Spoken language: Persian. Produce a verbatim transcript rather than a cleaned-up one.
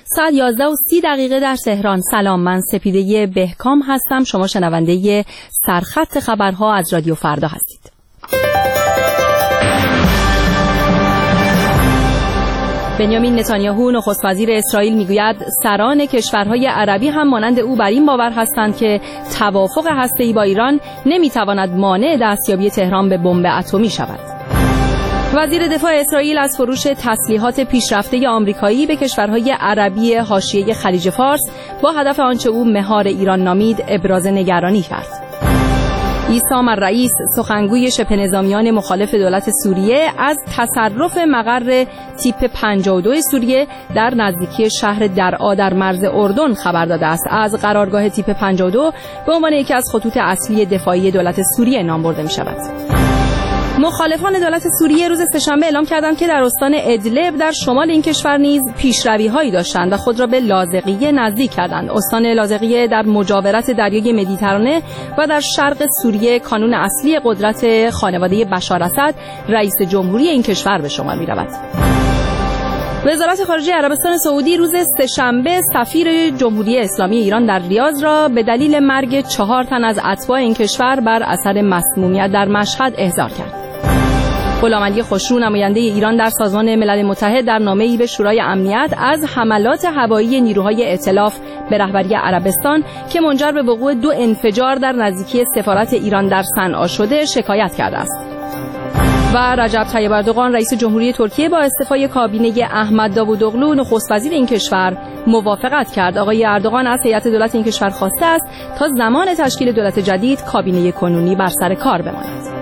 ساعت یازده و سی دقیقه در تهران. سلام، من سپیده بهکام هستم. شما شنونده سرخط خبرها از رادیو فردا هستید. بنیامین نتانیاهو نخست وزیر اسرائیل میگوید سران کشورهای عربی هم مانند او بر این باور هستند که توافق هسته‌ای با ایران نمیتواند مانع دستیابی تهران به بمب اتمی شود. وزیر دفاع اسرائیل از فروش تسلیحات پیشرفته آمریکایی به کشورهای عربی حاشیه خلیج فارس با هدف آنچه او مهار ایران نامید ابراز نگرانی کرد. عیسام الرئیس سخنگوی شبه نظامیان مخالف دولت سوریه از تصرف مقر تیپ پنجاه و دو سوریه در نزدیکی شهر درعا در مرز اردن خبر داده است. از قرارگاه تیپ پنجاه و دو به عنوان یکی از خطوط اصلی دفاعی دولت سوریه نام برده می شود. مخالفان دولت سوریه روز سه‌شنبه اعلام کردند که در استان ادلب در شمال این کشور نیز پیشروی‌هایی داشتند و خود را به لاذقیه نزدیک کردند. استان لاذقیه در مجاورت دریای مدیترانه و در شرق سوریه کانون اصلی قدرت خانواده بشار اسد رئیس جمهوری این کشور به شمار می‌رود. وزارت خارجه عربستان سعودی روز سه‌شنبه سفیر جمهوری اسلامی ایران در ریاض را به دلیل مرگ چهار تن از اتباع این کشور بر اثر مسمومیت در مشهد احضار کرد. غلامعلی خسرو نماینده ایران در سازمان ملل متحد در نامه‌ای به شورای امنیت از حملات هوایی نیروهای ائتلاف به رهبری عربستان که منجر به وقوع دو انفجار در نزدیکی سفارت ایران در صنعا شده شکایت کرده است. و رجب طیب اردوغان رئیس جمهوری ترکیه با استعفای کابینه احمد داوودوغلو نخست وزیر این کشور موافقت کرد. آقای اردوغان از هیئت دولت این کشور خواسته است تا زمان تشکیل دولت جدید کابینه کنونی بر سر کار بماند.